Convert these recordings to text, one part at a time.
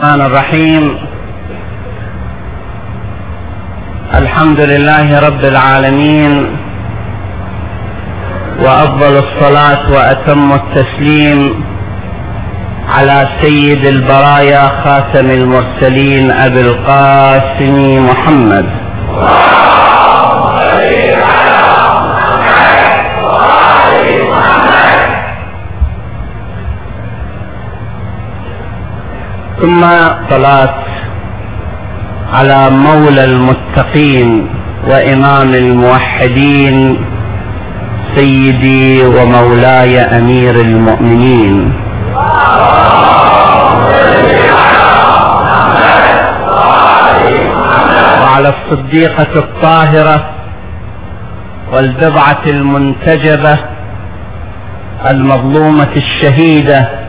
الرحمن الرحيم. الحمد لله رب العالمين، وأفضل الصلاة وأتم التسليم على سيد البرايا خاتم المرسلين أبي القاسم محمد ثم صلاة على مولى المتقين وإمام الموحدين سيدي ومولاي أمير المؤمنين وعلى الصديقة الطاهرة والبضعة المنتجبة المظلومة الشهيدة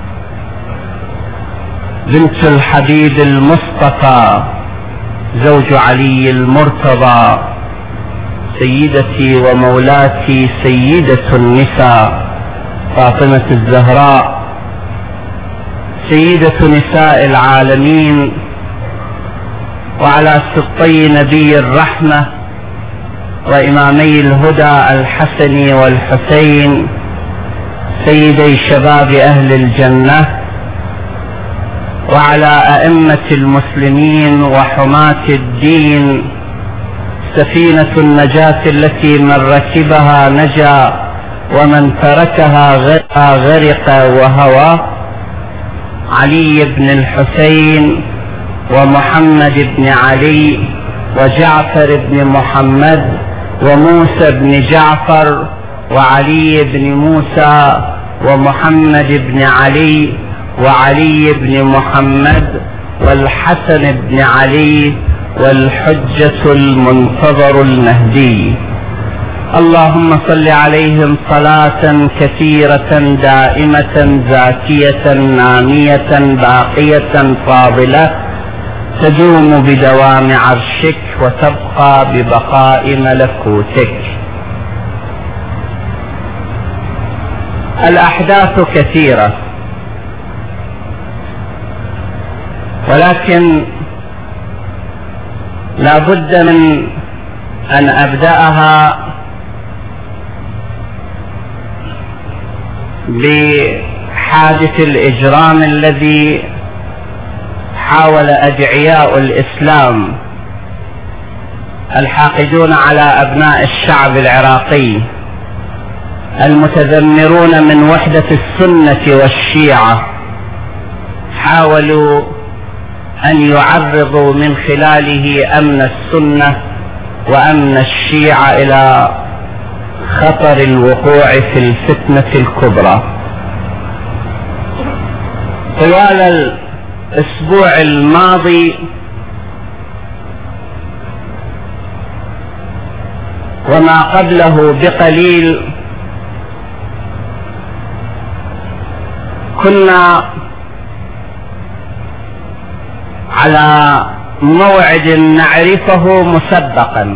بنت الحبيب المصطفى زوج علي المرتضى سيدتي ومولاتي سيدة النساء فاطمة الزهراء سيدة نساء العالمين، وعلى سبطي نبي الرحمة وإمامي الهدى الحسن والحسين سيدي شباب أهل الجنة، وعلى أئمة المسلمين وحماة الدين سفينة النجاة التي من ركبها نجا ومن تركها غرق وهوى، علي بن الحسين ومحمد بن علي وجعفر بن محمد وموسى بن جعفر وعلي بن موسى ومحمد بن علي وعلي بن محمد والحسن بن علي والحجة المنتظر المهدي. اللهم صل عليهم صلاة كثيرة دائمة زاكية نامية باقية فاضلة تدوم بدوام عرشك وتبقى ببقاء ملكوتك. الأحداث كثيرة، ولكن لا بد من أن أبدأها بحادث الإجرام الذي حاول أدعياء الإسلام الحاقدون على أبناء الشعب العراقي المتذمرون من وحدة السنة والشيعة، حاولوا أن يعرضوا من خلاله أمن السنة وأمن الشيعة إلى خطر الوقوع في الفتنة الكبرى. طوال الأسبوع الماضي وما قبله بقليل كنا على موعد نعرفه مسبقا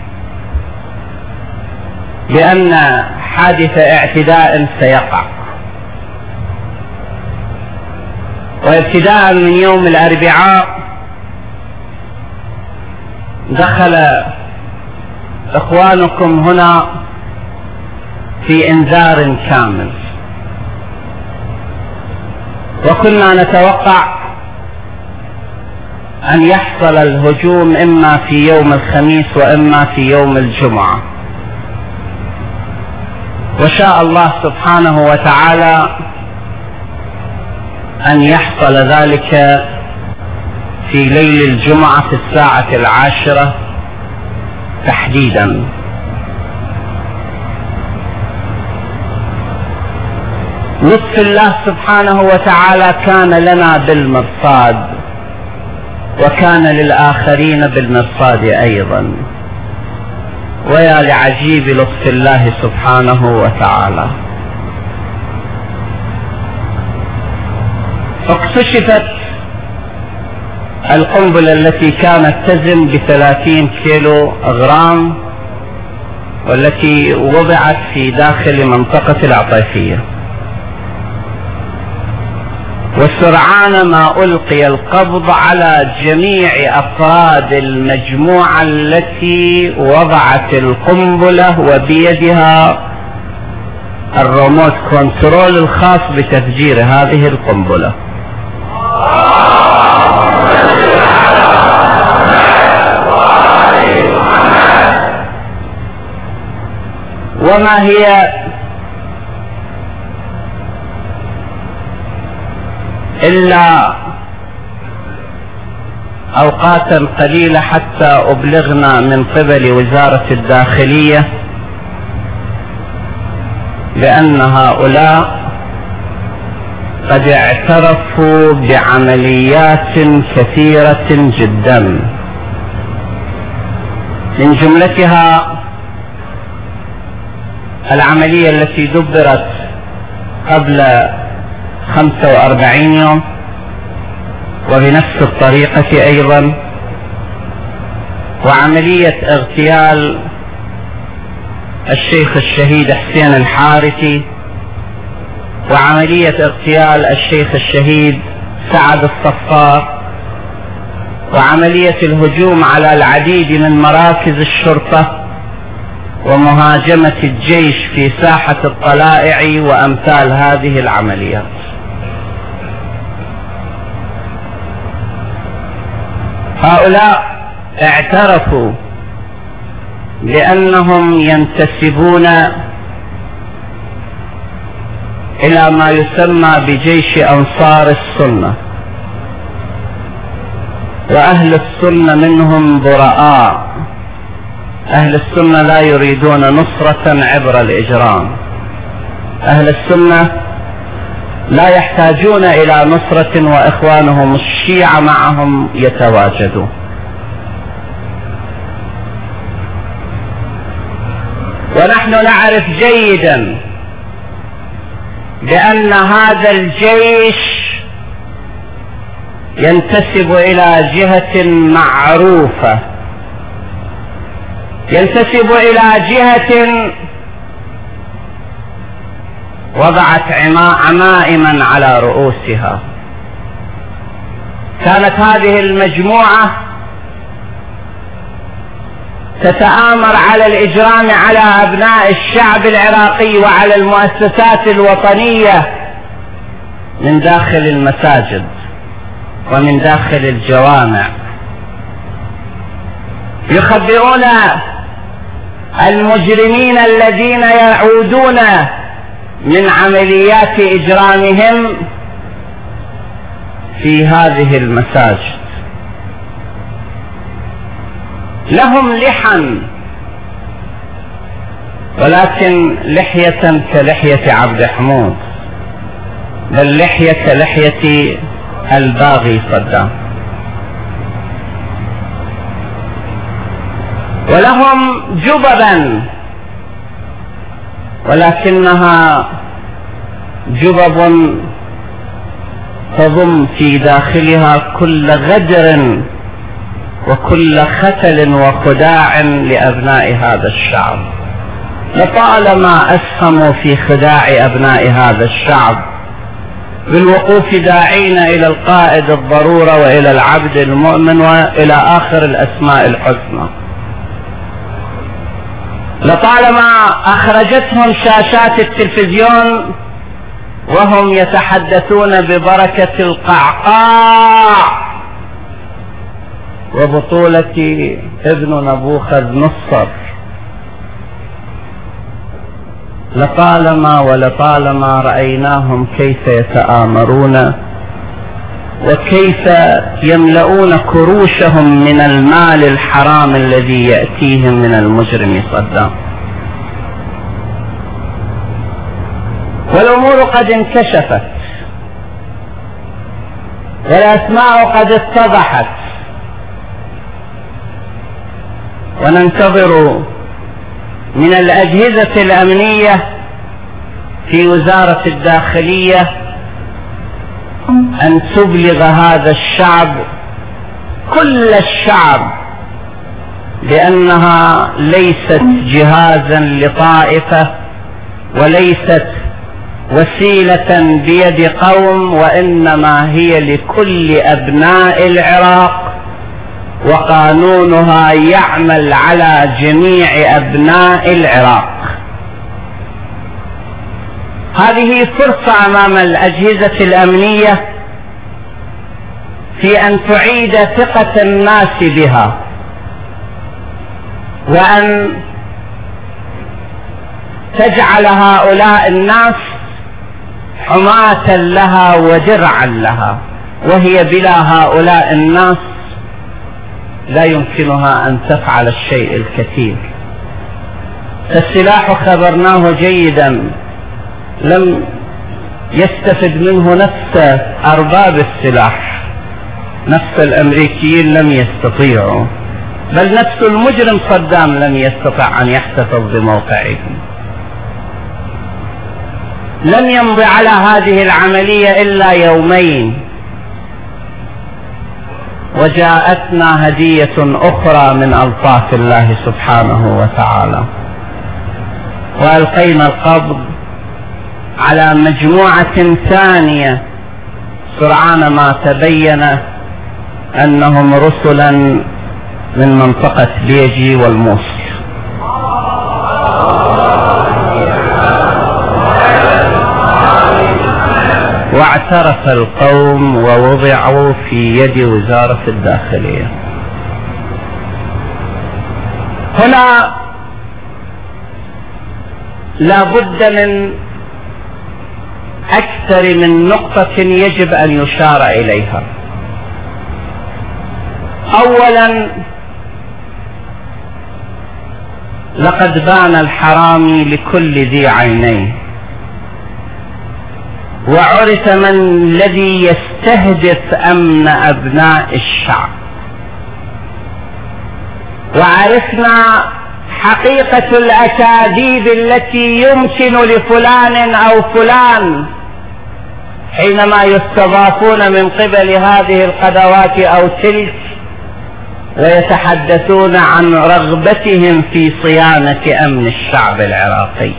بأن حادث اعتداء سيقع، وابتداء من يوم الأربعاء دخل إخوانكم هنا في إنذار كامل، وكنا نتوقع أن يحصل الهجوم إما في يوم الخميس وإما في يوم الجمعة، وشاء الله سبحانه وتعالى أن يحصل ذلك في ليل الجمعة في الساعة 10 تحديدا. لطف الله سبحانه وتعالى كان لنا بالمرصاد، وكان للآخرين بالمرصاد أيضا، ويا لعجيب لطف الله سبحانه وتعالى. اكتشفت القنبلة التي كانت تزن ب30 كيلو غرام، والتي وضعت في داخل منطقة العطيفية، وسرعان ما ألقي القبض على جميع أفراد المجموعة التي وضعت القنبلة وبيدها الريموت كنترول الخاص بتفجير هذه القنبلة. وما هي إلا أوقاتا قليلة حتى أبلغنا من قبل وزارة الداخلية بأن هؤلاء قد اعترفوا بعمليات كثيرة جدا، من جملتها العملية التي دبرت قبل 45 يوم وبنفس الطريقة أيضا، وعملية اغتيال الشيخ الشهيد حسين الحارثي، وعملية اغتيال الشيخ الشهيد سعد الصفار، وعملية الهجوم على العديد من مراكز الشرطة، ومهاجمة الجيش في ساحة الطلائع وأمثال هذه العمليات. هؤلاء اعترفوا بأنهم ينتسبون إلى ما يسمى بجيش أنصار السنة، وأهل السنة منهم براء. أهل السنة لا يريدون نصرة عبر الإجرام، أهل السنة لا يحتاجون إلى نصرة وإخوانهم الشيعة معهم يتواجدون. ونحن نعرف جيدا بأن هذا الجيش ينتسب إلى جهة معروفة، ينتسب إلى جهة وضعت عمائما على رؤوسها. كانت هذه المجموعة تتآمر على الإجرام على أبناء الشعب العراقي وعلى المؤسسات الوطنية من داخل المساجد ومن داخل الجوامع. يخبرون المجرمين الذين يعودون من عمليات إجرامهم في هذه المساجد. لهم لحى، ولكن لحية كلحية عبد حمود، بل لحية كلحية الباغي صدام. ولهم جببا، ولكنها جبب تضم في داخلها كل غدر وكل ختل وخداع لأبناء هذا الشعب. لطالما أسهموا في خداع أبناء هذا الشعب بالوقوف داعين إلى القائد الضرورة وإلى العبد المؤمن وإلى آخر الأسماء الحسنى. لطالما أخرجتهم شاشات التلفزيون وهم يتحدثون ببركة القعقاع وبطولة ابن نبوخذ نصر. لطالما رأيناهم كيف يتآمرون وكيف يملؤون كروشهم من المال الحرام الذي يأتيهم من المجرم صدام. والأمور قد انكشفت والأسماء قد اتضحت، وننتظر من الأجهزة الأمنية في وزارة الداخلية أن تبلغ هذا الشعب، كل الشعب، بأنها ليست جهازا لطائفة وليست وسيلة بيد قوم، وإنما هي لكل أبناء العراق، وقانونها يعمل على جميع أبناء العراق. هذه فرصة أمام الأجهزة الأمنية في أن تعيد ثقة الناس بها، وأن تجعل هؤلاء الناس حماة لها ودرعا لها، وهي بلا هؤلاء الناس لا يمكنها أن تفعل الشيء الكثير. السلاح خبرناه جيدا، لم يستفد منه نفس أرباب السلاح، نفس الأمريكيين لم يستطيعوا، بل نفس المجرم صدام لم يستطع أن يحتفظ بموقعه. لم يمضي على هذه العملية إلا يومين، وجاءتنا هدية أخرى من ألطاف الله سبحانه وتعالى، وألقينا القبض على مجموعة ثانية سرعان ما تبين أنهم رسلا من منطقة بيجي والموصل. واعترف القوم ووضعوا في يد وزارة الداخلية. هنا لا بد من أكثر من نقطة يجب أن يشار إليها. أولا، لقد بان الحرامي لكل ذي عينين، وعرف من الذي يستهدف أمن أبناء الشعب، وعرفنا حقيقة الأكاذيب التي يمكن لفلان أو فلان حينما يستضافون من قبل هذه القنوات أو تلك ويتحدثون عن رغبتهم في صيانة أمن الشعب العراقي.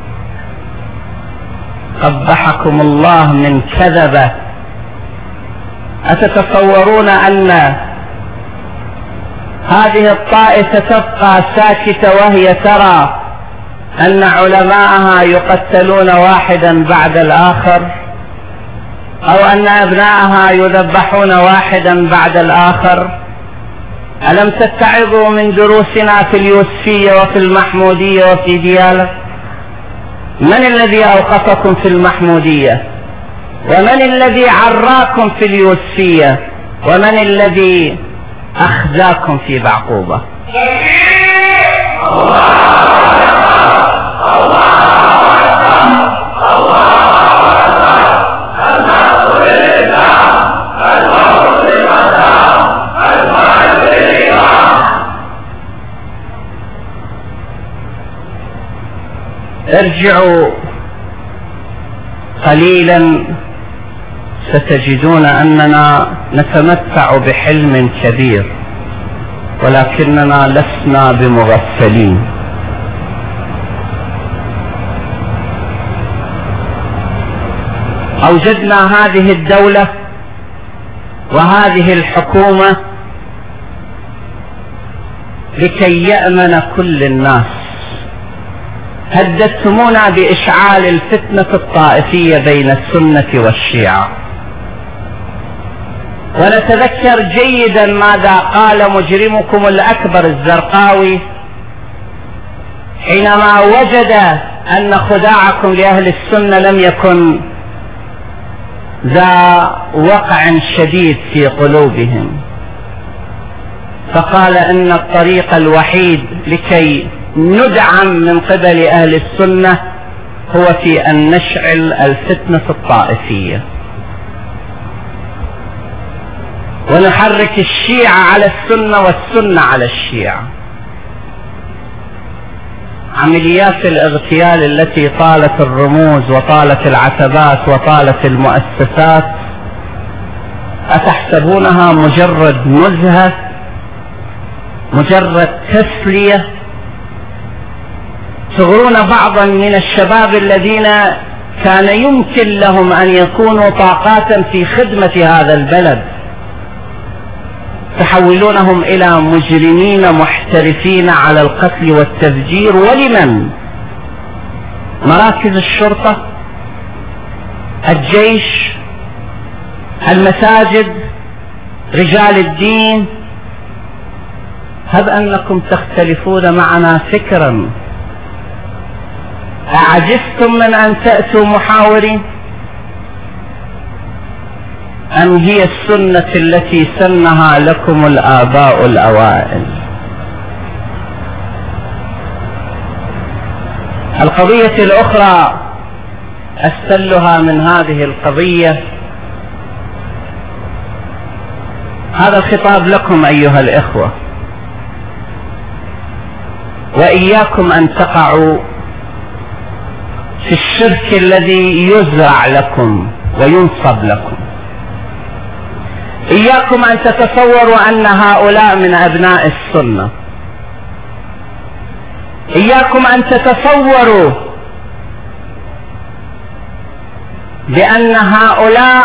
قبحكم الله من كذبة. أتتصورون أن هذه الطائفة تبقى ساكتة وهي ترى أن علماءها يقتلون واحدا بعد الآخر، أو أن أبنائها يذبحون واحدا بعد الآخر؟ ألم تتعظوا من دروسنا في اليوسفية وفي المحمودية وفي ديالى؟ من الذي أوقفكم في المحمودية؟ ومن الذي عراكم في اليوسفية؟ ومن الذي أخزاكم في بعقوبة؟ ارجعوا قليلا ستجدون أننا نتمتع بحلم كبير، ولكننا لسنا بمغفلين. أوجدنا هذه الدولة وهذه الحكومة لكي يأمن كل الناس. هددتمونا بإشعال الفتنة الطائفية بين السنة والشيعة، ونتذكر جيدا ماذا قال مجرمكم الأكبر الزرقاوي حينما وجد أن خداعكم لأهل السنة لم يكن ذا وقع شديد في قلوبهم، فقال إن الطريق الوحيد لكي ندعم من قبل أهل السنة هو في أن نشعل الفتنة الطائفية ونحرك الشيعة على السنة والسنة على الشيعة. عمليات الاغتيال التي طالت الرموز وطالت العتبات وطالت المؤسسات أتحسبونها مجرد نزهة، مجرد تسلية؟ تغرون بعضا من الشباب الذين كان يمكن لهم أن يكونوا طاقات في خدمة هذا البلد، تحولونهم إلى مجرمين محترفين على القتل والتفجير. ولمن؟ مراكز الشرطة، الجيش، المساجد، رجال الدين. هب أنكم تختلفون معنا فكرا، أعجزتم من أن تأتوا محاورين؟ أم هي السنة التي سنها لكم الآباء الأوائل؟ القضية الأخرى أستلها من هذه القضية، هذا الخطاب لكم أيها الإخوة، وإياكم أن تقعوا في الشرك الذي يزرع لكم وينصب لكم. إياكم أن تتصوروا أن هؤلاء من أبناء السنة. إياكم أن تتصوروا بأن هؤلاء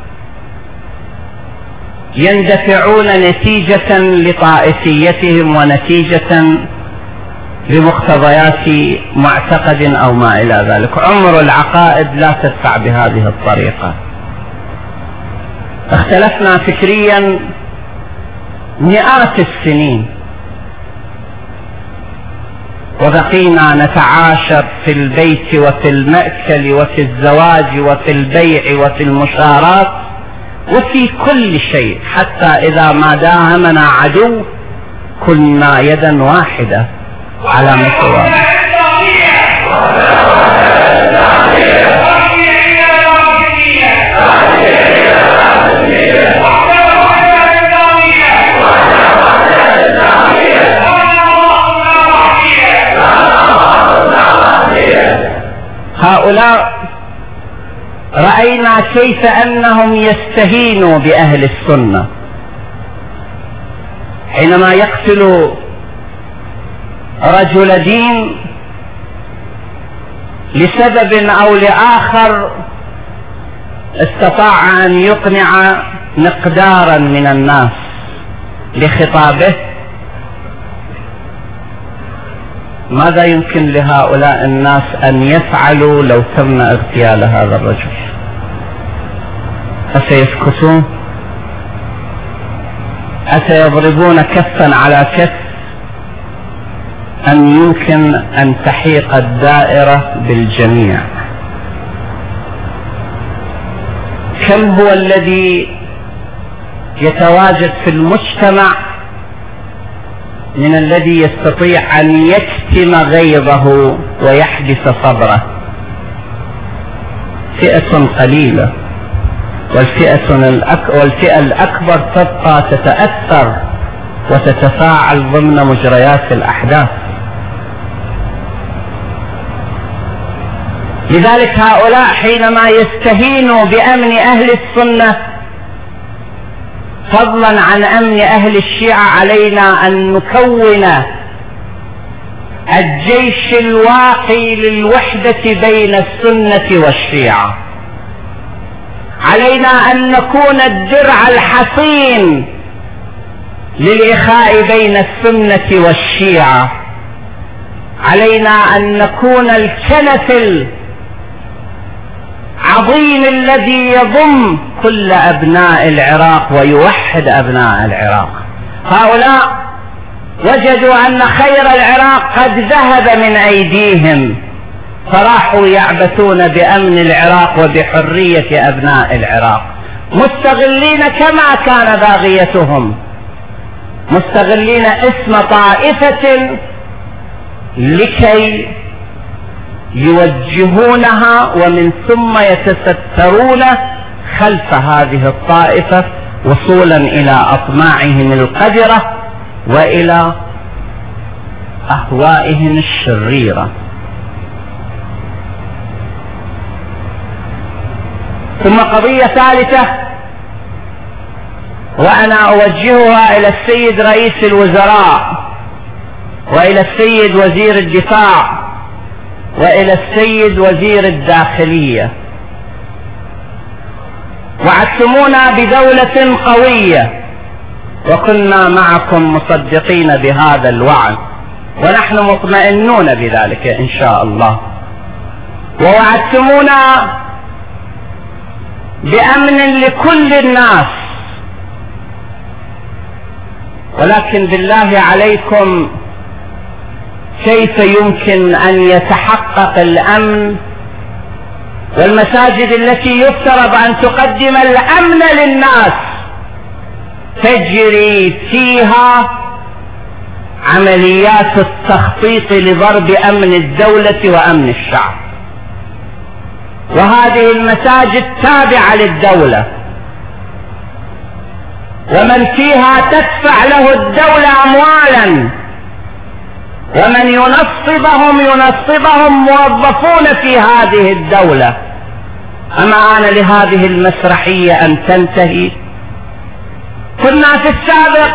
يندفعون نتيجة لطائفيتهم ونتيجة لمقتضيات معتقد أو ما إلى ذلك. عمر العقائد لا تدفع بهذه الطريقة. اختلفنا فكريا مئات السنين، وبقينا نتعاشر في البيت وفي المأكل وفي الزواج وفي البيع وفي المشارات وفي كل شيء، حتى إذا ما داهمنا عدو كنا يدا واحدة على مسواه. هؤلاء رأينا كيف أنهم يستهينوا بأهل السنة حينما يقتل رجل دين لسبب أو لآخر استطاع أن يقنع مقدارا من الناس بخطابه. ماذا يمكن لهؤلاء الناس أن يفعلوا لو تم اغتيال هذا الرجل؟ أسيسكتون؟ أسيضربون كفا على كف؟ أم يمكن أن تحيق الدائرة بالجميع؟ كم هو الذي يتواجد في المجتمع من الذي يستطيع أن يكتم غيظه ويحبس صبره؟ فئة قليلة، والفئة الأكبر تبقى تتأثر وتتفاعل ضمن مجريات الأحداث. لذلك هؤلاء حينما يستهينوا بأمن أهل السنة فضلا عن أمن أهل الشيعة، علينا أن نكون الجيش الواقي للوحدة بين السنة والشيعة. علينا أن نكون الدرع الحصين للإخاء بين السنة والشيعة. علينا أن نكون الكنف العظيم الذي يضم كل أبناء العراق ويوحد أبناء العراق. هؤلاء وجدوا أن خير العراق قد ذهب من أيديهم، فراحوا يعبثون بأمن العراق وبحرية أبناء العراق، مستغلين كما كان باغيتهم، مستغلين اسم طائفة لكي يوجهونها ومن ثم يتسترون خلف هذه الطائفة وصولا إلى أطماعهم القذرة وإلى أهوائهم الشريرة. ثم قضية ثالثة وأنا أوجهها إلى السيد رئيس الوزراء وإلى السيد وزير الدفاع وإلى السيد وزير الداخلية. وعدتمونا بدولة قوية، وكنا معكم مصدقين بهذا الوعد، ونحن مطمئنون بذلك إن شاء الله. ووعدتمونا بأمن لكل الناس، ولكن بالله عليكم كيف يمكن أن يتحقق الأمن والمساجد التي يفترض أن تقدم الأمن للناس تجري فيها عمليات التخطيط لضرب أمن الدولة وأمن الشعب؟ وهذه المساجد تابعة للدولة، ومن فيها تدفع له الدولة أموالا، ومن ينصبهم موظفون في هذه الدولة. أما آن لهذه المسرحية أن تنتهي؟ كنا في السابق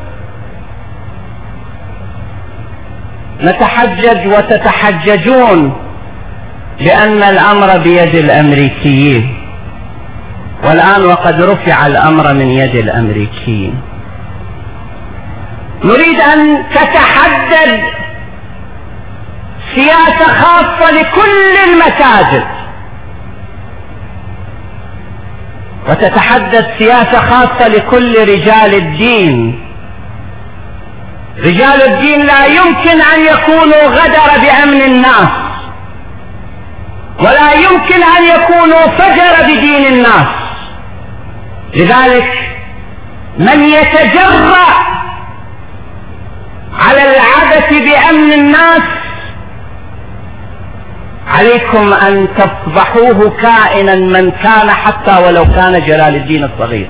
نتحجج وتتحججون بأن الأمر بيد الأمريكيين، والآن وقد رفع الأمر من يد الأمريكيين. نريد أن تتحدد سياسة خاصة لكل المساجد، وتتحدد سياسة خاصة لكل رجال الدين. رجال الدين لا يمكن أن يكونوا غدر بأمن الناس، ولا يمكن أن يكونوا فجر بدين الناس. لذلك من يتجرأ على العبث بأمن الناس عليكم أن تفضحوه كائنا من كان، حتى ولو كان جلال الدين الصغير.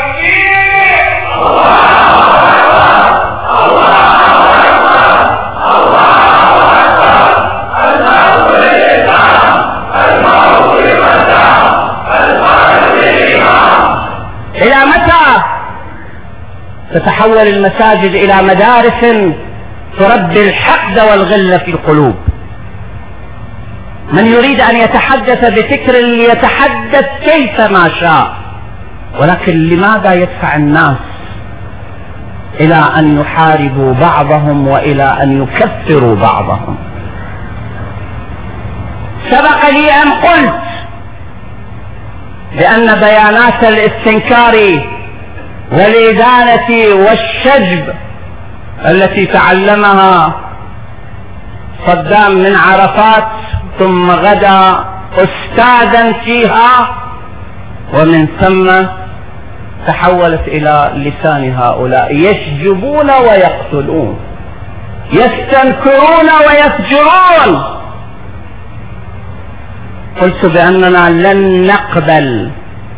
إلى متى تتحول المساجد إلى مدارس تربي الحقد والغل في القلوب؟ من يريد أن يتحدث بفكر يتحدث كيفما شاء، ولكن لماذا يدفع الناس إلى أن يحاربوا بعضهم وإلى أن يكفروا بعضهم؟ سبق لي أن قلت بأن بيانات الاستنكار والإدانة والشجب التي تعلمها صدام من عرفات ثم غدا أستاذا فيها، ومن ثم تحولت إلى لسان هؤلاء يشجبون ويقتلون، يستنكرون ويفجرون. قلت بأننا لن نقبل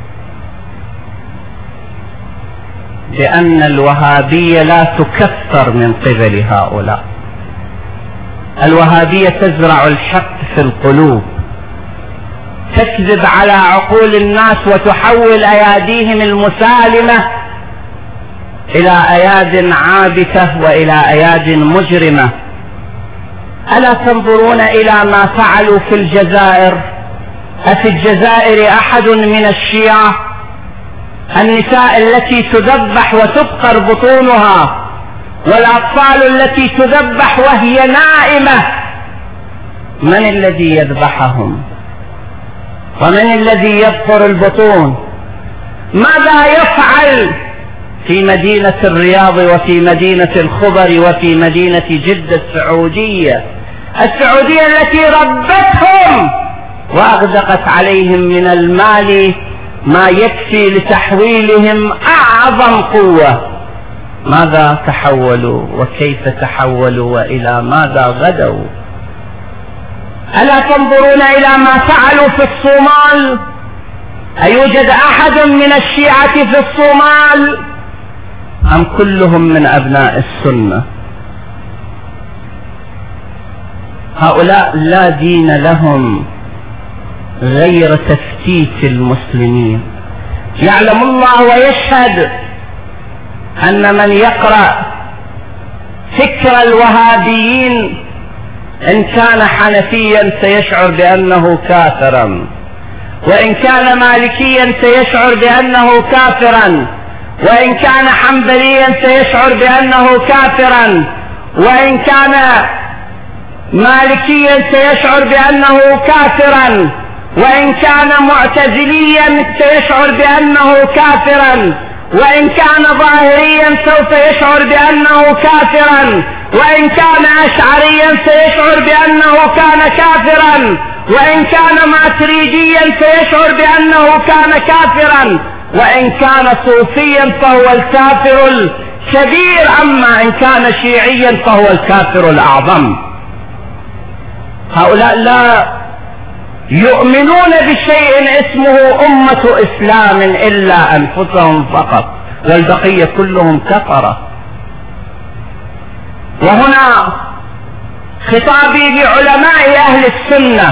بأن الوهابية لا تكفر من قبل هؤلاء. الوهابية تزرع الحقد في القلوب، تكذب على عقول الناس وتحول أياديهم المسالمة إلى أياد عابثة وإلى أياد مجرمة. ألا تنظرون إلى ما فعلوا في الجزائر؟ أفي الجزائر أحد من الشيعة؟ النساء التي تذبح وتبقر بطونها، والأطفال التي تذبح وهي نائمة، من الذي يذبحهم؟ ومن الذي يبقر البطون؟ ماذا يفعل في مدينة الرياض وفي مدينة الخبر وفي مدينة جدة السعودية التي ربتهم وأغدقت عليهم من المال ما يكفي لتحويلهم أعظم قوة؟ ماذا تحولوا وكيف تحولوا وإلى ماذا غدوا؟ ألا تنظرون إلى ما فعلوا في الصومال؟ أيوجد أحد من الشيعة في الصومال أم كلهم من أبناء السنة؟ هؤلاء لا دين لهم غير تفتيت المسلمين. يعلم الله ويشهد أن من يقرأ فكر الوهابيين إن كان حنفيا سيشعر بأنه كافرا، وإن كان مالكيا سيشعر بأنه كافرا، وإن كان حنبليا سيشعر بأنه كافرا، وإن كان مالكيا سيشعر بأنه كافرا، وإن كان معتزليا سيشعر بأنه كافرا، وإن كان ظاهريا سوف يشعر بأنه كافرا، وإن كان أشعريا سيشعر بأنه كان كافرا، وإن كان ماتريديا سيشعر بأنه كان كافرا، وإن كان صوفيا فهو الكافر الكبير، أما إن كان شيعيا فهو الكافر الأعظم. هؤلاء لا يؤمنون بشيء اسمه أمة إسلام إلا أنفسهم فقط، والبقية كلهم كفرة. وهنا خطابي لعلماء أهل السنة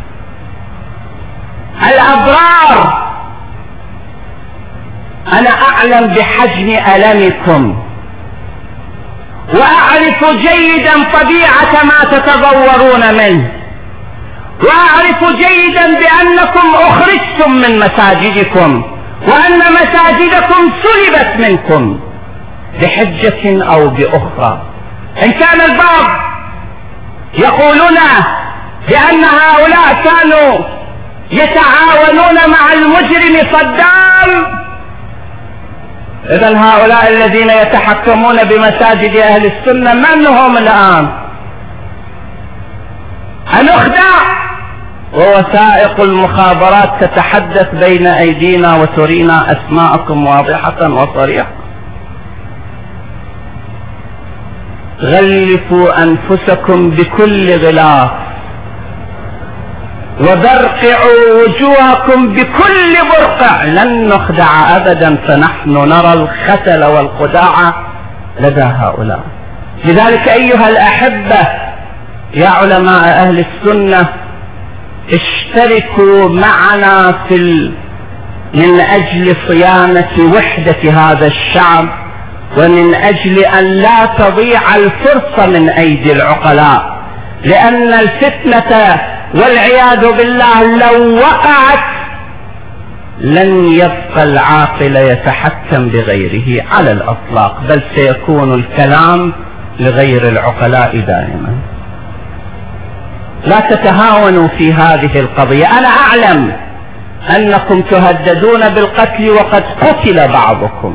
الأبرار، أنا أعلم بحجم ألمكم، وأعرف جيدا طبيعة ما تتضورون منه، وأعرف جيدا بأنكم أخرجتم من مساجدكم، وأن مساجدكم سلبت منكم بحجة أو بأخرى. إن كان البعض يقولون بأن هؤلاء كانوا يتعاونون مع المجرم صدام، إذن هؤلاء الذين يتحكمون بمساجد أهل السنة من هم الآن؟ هنخدع، ووثائق المخابرات تتحدث بين أيدينا وترينا أسماءكم واضحة وصريحة. غلفوا أنفسكم بكل غلاف، وبرقعوا وجوهكم بكل برقع، لن نخدع أبدا، فنحن نرى الختل والخداع لدى هؤلاء. لذلك أيها الأحبة يا علماء أهل السنة، اشتركوا معنا من أجل صيانة وحدة هذا الشعب، ومن أجل أن لا تضيع الفرصة من أيدي العقلاء، لأن الفتنة والعياذ بالله لو وقعت لن يبقى العاقل يتحكم بغيره على الأطلاق، بل سيكون الكلام لغير العقلاء دائما. لا تتهاونوا في هذه القضية. أنا أعلم أنكم تهددون بالقتل وقد قتل بعضكم،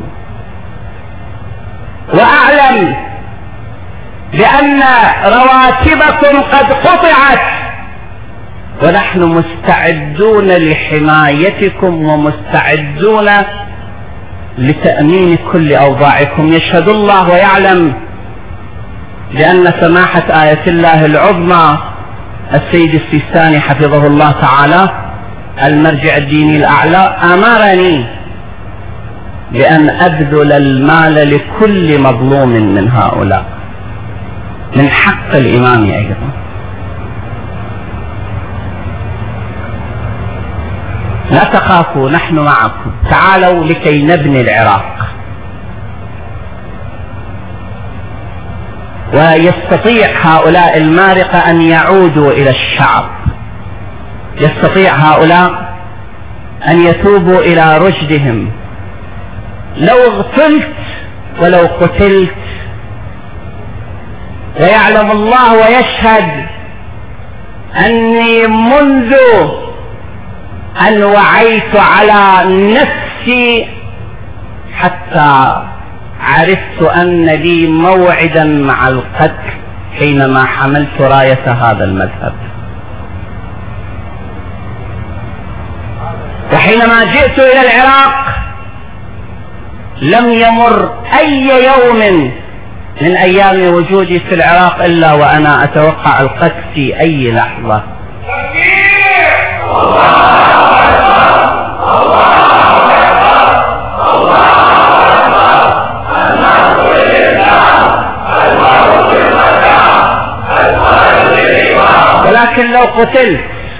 وأعلم بأن رواتبكم قد قطعت، ونحن مستعدون لحمايتكم ومستعدون لتأمين كل أوضاعكم. يشهد الله ويعلم بأن سماحة آية الله العظمى السيد السيستاني حفظه الله تعالى المرجع الديني الأعلى أمرني بأن أبذل المال لكل مظلوم من هؤلاء، من حق الإمام أيضا. لا تخافوا، نحن معكم، تعالوا لكي نبني العراق. ويستطيع هؤلاء المارقة أن يعودوا إلى الشعب، يستطيع هؤلاء أن يتوبوا إلى رشدهم. لو اغتلت ولو قتلت، ويعلم الله ويشهد أني منذ أن وعيت على نفسي حتى عرفت أن لي موعدا مع القتل حينما حملت راية هذا المذهب. وحينما جئت إلى العراق لم يمر أي يوم من أيام وجودي في العراق إلا وأنا أتوقع القتل في أي لحظة. ولكن لو قتلت،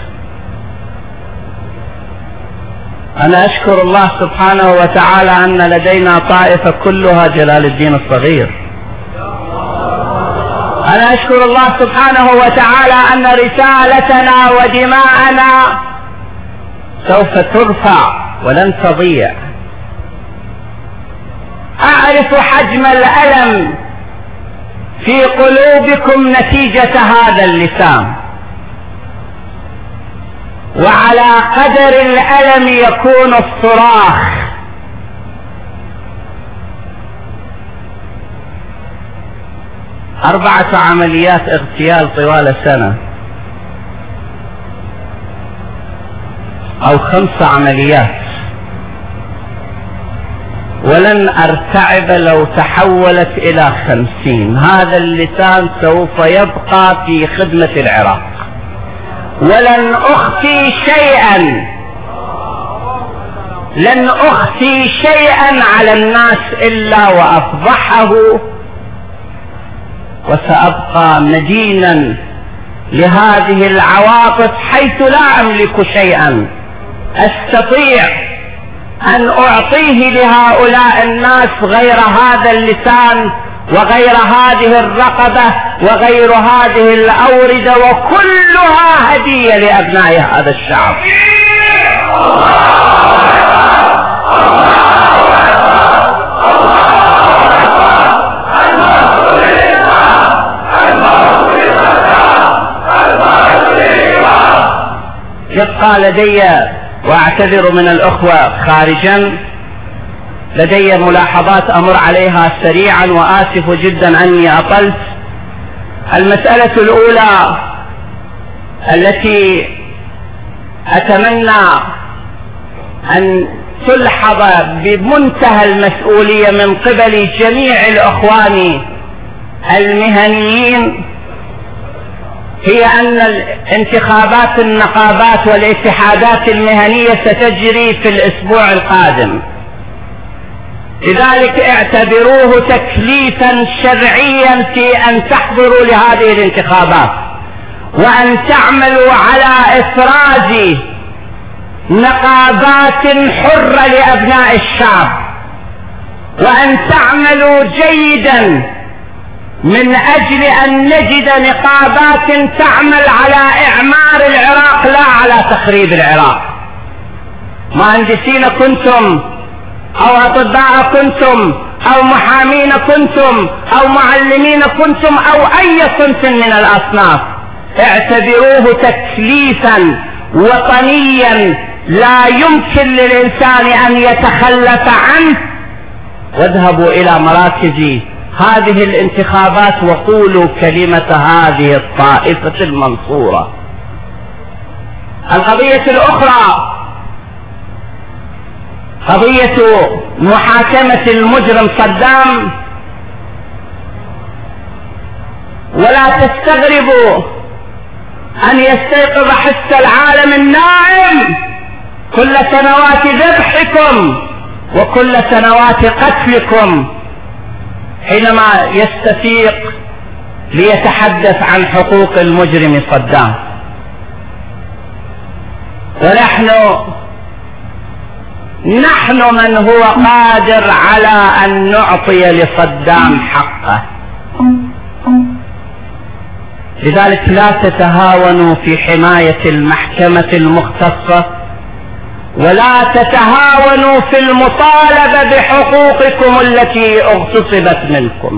أنا أشكر الله سبحانه وتعالى أن لدينا طائفة كلها جلال الدين الصغير، أنا أشكر الله سبحانه وتعالى أن رسالتنا ودماءنا سوف ترفع ولن تضيع. أعرف حجم الألم في قلوبكم نتيجة هذا اللسان، وعلى قدر الألم يكون الصراخ. أربعة عمليات اغتيال طوال سنة أو 5 عمليات، ولن أرتعب لو تحولت إلى 50. هذا اللسان سوف يبقى في خدمة العراق، ولن أخفي شيئا، لن أخفي شيئا على الناس إلا وأفضحه، وسأبقى مدينا لهذه العواطف حيث لا أملك شيئا أستطيع أن أعطيه لهؤلاء الناس غير هذا اللسان وغير هذه الرقبة وغير هذه الأوردة، وكلها هدية لأبناء هذا الشعب. يبقى لدي، واعتذر من الأخوة خارجا، لدي ملاحظات أمر عليها سريعا وآسف جدا أني أطلت. المسألة الأولى التي أتمنى أن تلحظ بمنتهى المسؤولية من قبل جميع الأخوان المهنيين هي أن الانتخابات النقابات والاتحادات المهنية ستجري في الأسبوع القادم، لذلك اعتبروه تكليفا شرعيا في أن تحضروا لهذه الانتخابات، وأن تعملوا على إفراز نقابات حرة لأبناء الشعب، وأن تعملوا جيدا من أجل أن نجد نقابات تعمل على إعمار العراق لا على تخريب العراق. مهندسين كنتم أو أطباء كنتم أو محامين كنتم أو معلمين كنتم أو أي صنف من الأصناف، اعتبروه تكليفا وطنيا لا يمكن للإنسان أن يتخلف عنه، واذهبوا إلى مراكز هذه الانتخابات وقولوا كلمة هذه الطائفة المنصورة. القضية الأخرى قضية محاكمة المجرم صدام، ولا تستغربوا أن يستيقظ حس العالم النائم كل سنوات ذبحكم وكل سنوات قتلكم حينما يستفيق ليتحدث عن حقوق المجرم صدام. ونحن من هو قادر على أن نعطي لصدام حقه، لذلك لا تتهاونوا في حماية المحكمة المختصة، ولا تتهاونوا في المطالبة بحقوقكم التي اغتصبت منكم.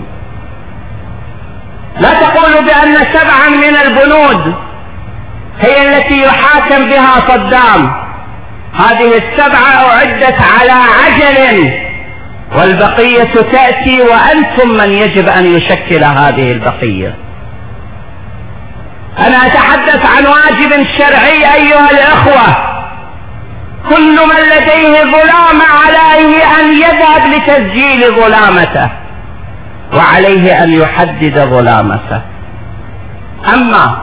لا تقولوا بأن 7 من البنود هي التي يحاكم بها صدام، هذه 7 أعدت على عجل والبقية تأتي، وأنتم من يجب أن يشكل هذه البقية. أنا أتحدث عن واجب شرعي أيها الأخوة، كل من لديه ظلامة عليه أن يذهب لتسجيل ظلامته، وعليه أن يحدد ظلامته. أما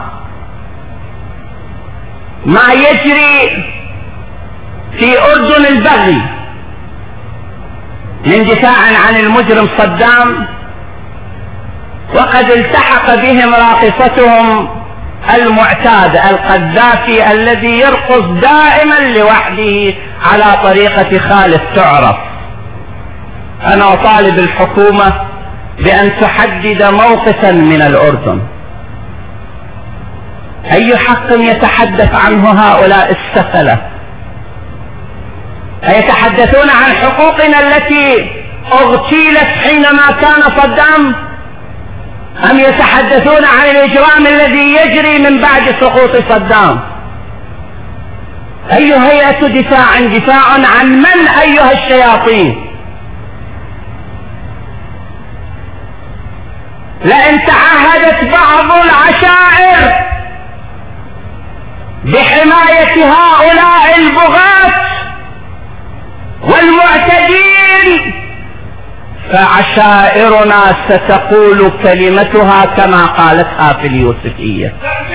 ما يجري في أردن البغي من دفاع عن المجرم صدام، وقد التحق بهم راقصتهم المعتاد القذافي الذي يرقص دائما لوحده على طريقة خالد تعرف. أنا أطالب الحكومة بأن تحدد موقفا من الأردن؟ أي حق يتحدث عنه هؤلاء السفلة؟ أيتحدثون عن حقوقنا التي اغتيلت حينما كان صدام، أم يتحدثون عن الإجرام الذي يجري من بعد سقوط صدام؟ أي هيئة دفاع عن من أيها الشياطين؟ لئن تعهدت بعض العشائر بحماية هؤلاء البغاة والمعتدين فعشائرنا ستقول كلمتها كما قالتها في اليوسفية.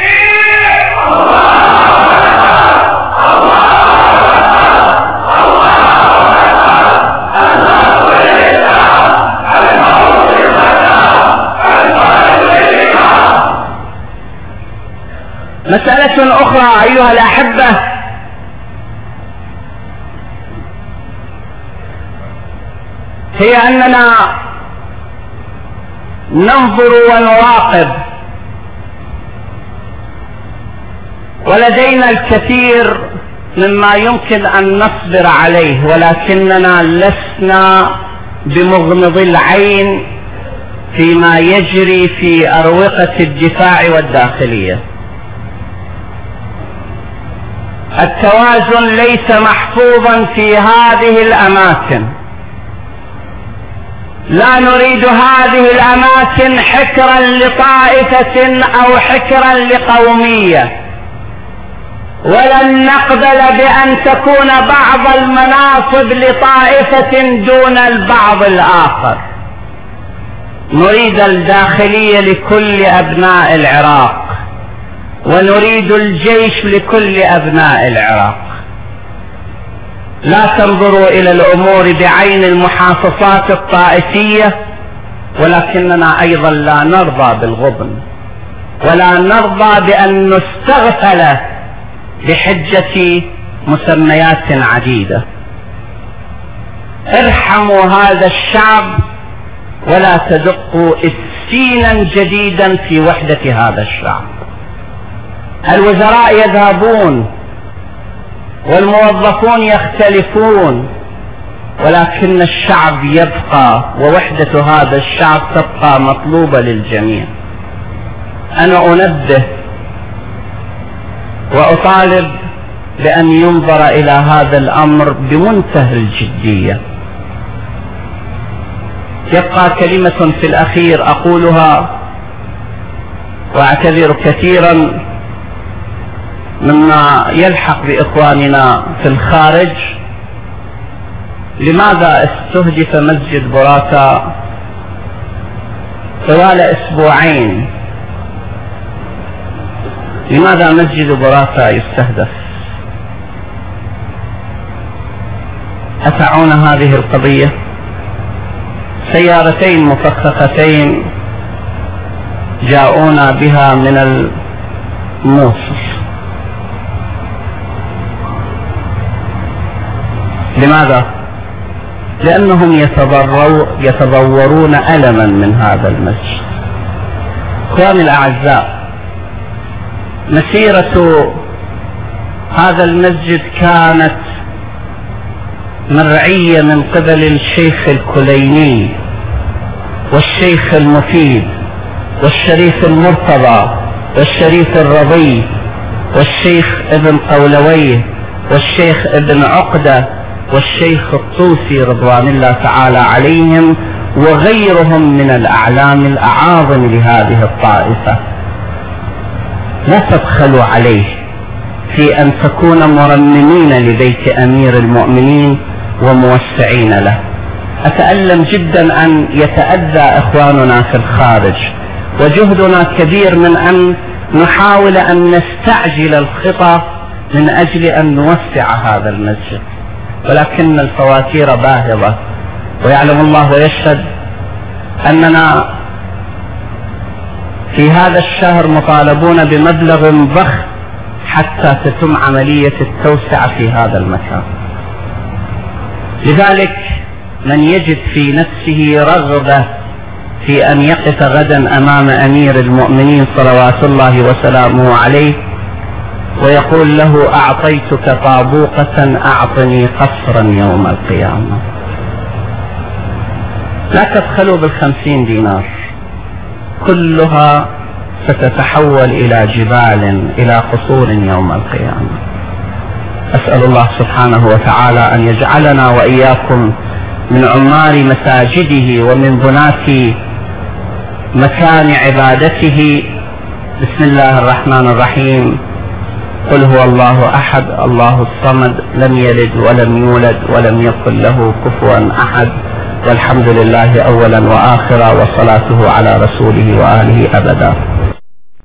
مسألة أخرى أيها الأحبة، هي أننا ننظر ونراقب، ولدينا الكثير مما يمكن أن نصبر عليه، ولكننا لسنا بمغمض العين فيما يجري في أروقة الدفاع والداخلية. التوازن ليس محفوظا في هذه الأماكن. لا نريد هذه الأماكن حكرا لطائفة أو حكرا لقومية، ولن نقبل بأن تكون بعض المناصب لطائفة دون البعض الآخر. نريد الداخلية لكل أبناء العراق، ونريد الجيش لكل أبناء العراق. لا تنظروا إلى الأمور بعين المحافظات الطائفية، ولكننا أيضا لا نرضى بالغبن، ولا نرضى بأن نستغفل بحجة مسميات عديدة. ارحموا هذا الشعب ولا تدقوا إسفينا جديدا في وحدة هذا الشعب. الوزراء يذهبون والموظفون يختلفون، ولكن الشعب يبقى، ووحدة هذا الشعب تبقى مطلوبة للجميع. أنا أنبه وأطالب بأن ينظر إلى هذا الأمر بمنتهى الجدية. يبقى كلمة في الأخير أقولها، وأعتذر كثيرا مما يلحق بإخواننا في الخارج. لماذا استهدف مسجد براكة طوال أسبوعين؟ لماذا مسجد براكة يستهدف؟ أتعون هذه القضية؟ سيارتين مفخختين جاءونا بها من الموصل. لماذا؟ لأنهم يتضورون ألما من هذا المسجد. إخواني الأعزاء، مسيرة هذا المسجد كانت مرعية من قبل الشيخ الكليني والشيخ المفيد والشريف المرتضى والشريف الرضي والشيخ ابن قولويه والشيخ ابن عقدة والشيخ الطوسي رضوان الله تعالى عليهم، وغيرهم من الأعلام الأعاظم لهذه الطائفة. لا تبخلوا عليه في أن تكون مرنمين لبيت أمير المؤمنين وموسعين له. أتألم جدا أن يتأذى إخواننا في الخارج، وجهدنا كبير من أن نحاول أن نستعجل الخطى من أجل أن نوسع هذا المسجد، ولكن الفواتير باهظة، ويعلم الله ويشهد أننا في هذا الشهر مطالبون بمبلغ ضخم حتى تتم عملية التوسعة في هذا المكان. لذلك من يجد في نفسه رغبة في أن يقف غدا أمام أمير المؤمنين صلوات الله وسلامه عليه ويقول له: أعطيتك طابوقة، أعطني قصرا يوم القيامة. لا تبخلوا ب50 دينار، كلها ستتحول إلى جبال، إلى قصور يوم القيامة. أسأل الله سبحانه وتعالى أن يجعلنا وإياكم من عمار مساجده ومن بناة مكان عبادته. بسم الله الرحمن الرحيم. قل هو الله أحد الله الصمد لم يلد ولم يولد ولم يكن له كفوا أحد، والحمد لله أولا وآخرا، وصلاته على رسوله وآله أبدا.